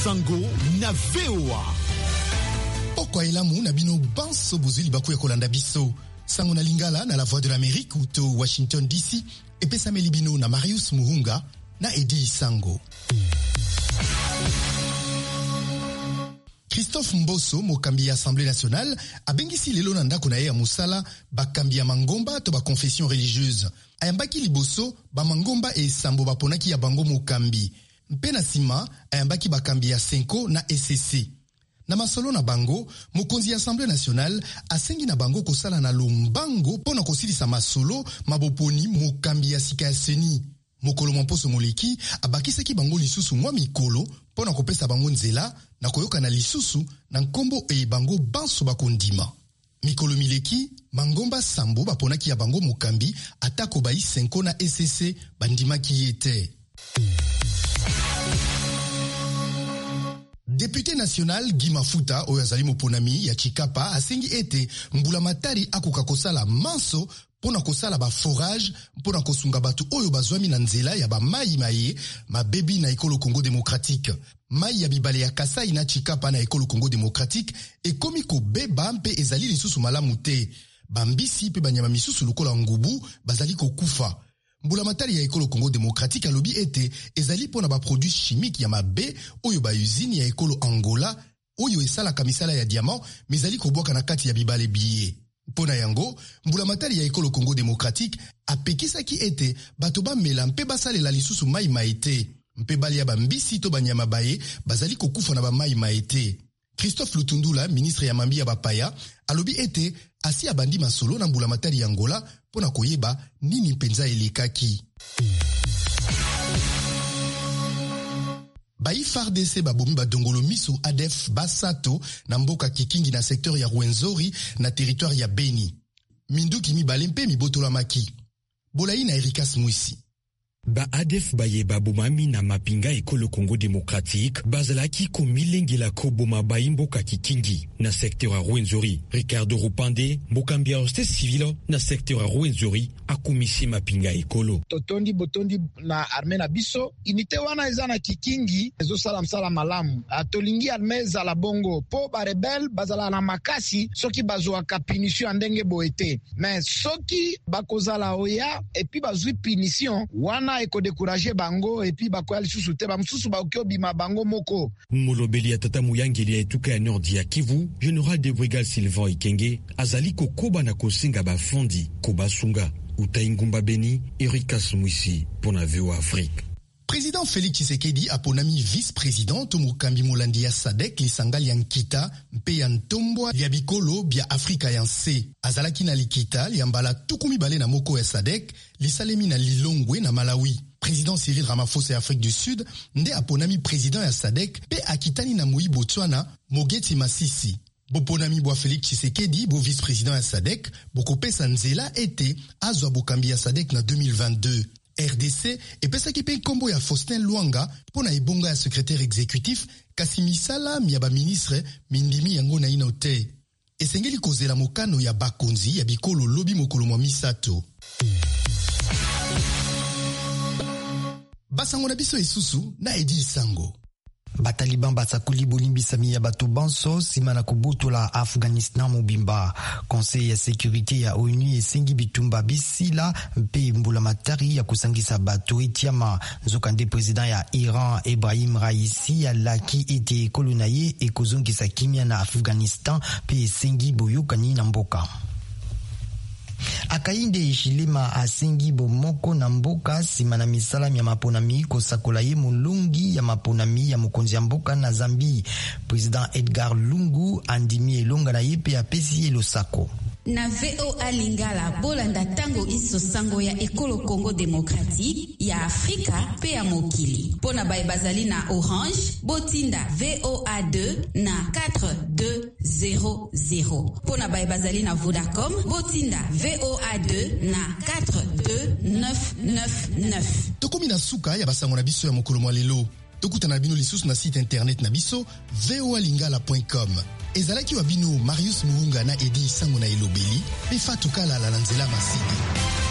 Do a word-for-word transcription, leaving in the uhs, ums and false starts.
Sango na V O A. Pokwa elamu na bino banso bozuli baku ya kolanda biso. Sango na lingala na la voix de l'Amérique ou to Washington D C. Epesa melibino na Marius Muhunga na Edi Sango. Christophe Mbosso, mokambi ya Assemblée nationale, abengisi lelo na ndako na ye ya musala bakambi ya mangomba to ba confession religieuse. Ayambaki liboso ba mangomba e sambo baponaki ya bango mokambi. Mpe na sima ayambaki bakambi ya Senko na S C C. Na masolo na bango, mokonzi ya Assemblée nationale asengi na bango kosala na lombango pona kosilisa masolo maboponi mokambi ya sika ya seni. Mokolo Mposo Moleki abakisaki bango lisusu mwa mikolo pona kopesa bango nzela na koyoka na lisusu na nkombo e bango banso bakondima. Mikolo mileki mangomba sambo baponaki ya bango mokambi atako bai Senko na S C C bandimaki yete. Député national Guy Mafuta oyo azali moponami ya Chikapa asengi ete mbula matari akoka kosala manso pona kosala ba forage pona kosunga batu oyo bazwami na nzela ya ba mai maye mabebi na ekolo Congo démocratique. Mai ya bibale ya Kasai na Chikapa na ekolo Congo démocratique ekomi kobeba mpe ezali lisusu malamu te. Bambisi pe banyama misusu lokola ngubu bazali kokufa. Mbula matari ya ekolo Congo démocratique alobi ete ezali pona ba produits chimiques ya mabe oyo ba usine ya ekolo Angola oyo esala kamisala ya diamant mezali kobwaka na kati ya bibale biye. Pona yango, mbula matari ya ekolo Congo démocratique apekisaki ete bato ba mela mpe basalela lisusu mai maete. Mpe bali ya bambisi to banyama baye bazali kokufa na ba mai maete. Christophe Lutundula, ministre ya mambi ya bapaya, alobi ete asi abandi masolo na mbula matari ya Angola pona koyeba nini mpenza elekaki. Ba F A R D C babomi badongolo miso A D F Basato na mboka Kikingi na secteur ya Rwenzori na territoire ya Beni. Minduki mibale mpe mibotola maki. Bolai na Erikas Mwisi. Ba A D F baye babomami na mapinga ekolo Congo démocratique bazalaki komilengi la koboma baimboka Kikingi na secteur ya Rwenzori. Ricardo Rupande mokambi ya hostes civile na secteur ya Rwenzori akumisi mapinga ekolo. Totondi botondi na arme na biso unité wana eza na Kikingi ezo sala msala malamu. Atolingi arme za la bongo po ba rebel bazala na makasi soki bazwa ka punition ndenge boete. Mais soki bakozala oya et puis bazwi punition wana eko décourager bango et puis bakoya lisusu te ba mususu ba okyo bima bango moko. Molobeli ya tata muyangeli ya etuka ya Nord ya Kivu, Général de Brigade Sylvain Ikenge azali kokoba na kosinga ba fondi kobasunga. Utaingumba Beni, Erika Smwisi pour la V O A Afrique. Président Félix Tshisekedi aponami vice-président Tomukambi Molandi ya Sadek lisangali ya Nkita mpe ya Ntombwa ya Bikolo bia Afrika ya Nse. Azalaki na Likita liambala tukumi bale na moko ya Sadek lisalemi na Lilongwe na Malawi. Président Cyril Ramaphosa ya Afrique du Sud nde aponami président ya Sadek pe akitani na Moi Botswana Mogeti Masisi. Boponami bwa Félix Tshisekedi bo vice-président ya Sadek bokopesa nzela ete azwa bokambi ya Sadek na deux mille vingt-deux. R D C epesaki pe kombo ya Faustin Luanga pona ebonga ya secrétaire exécutif kasi misala mi ya ba ministre mindimi yango na ino te. Esengeli kozela mokano ya bakonzi ya bikolo lobi mokolo mwa misato. Basango na biso esusu na Edi Sango. Bataliban basakuli bolimbisami ya bato banso sima na kobotola Afghanistan mobimba. Conseil ya sécurité ya ONU esengi bitumba bisila mpe mbula matari ya kusangisa bato etiama. Nzokande président ya Iran Ebrahim Raisi ya laki ete ekolo na ye ekozongisa kimia na Afghanistan pe esengi boyokani na mboka. Akainde Ishilema asengi bomoko na mboka sima na misala ya maponami kosakola ye mulungi ya maponami ya mokonzi ya mboka na Zambi. Président Edgar Lungu andimi elonga na ye pe apesi ye losako. Na V O A Lingala bolanda tango iso sango ya ekolo Congo démocratique ya Afrika pe ya mokili. Pona bae bazali na Orange botinda V O A deux na quatre deux zéro zéro. Pona bae bazali na Vodacom botinda V O A deux na quatre deux neuf neuf neuf. Tokomi na suka ya basango na biso ya mokolo mwa lelo. Tokuta na bino lisusu na site internet na biso v o a lingala point com. Ezalaki wa bino Marius Muhunga na Edi Sango na Elobeli, pe Fatou Kalala na Nzela Masidi.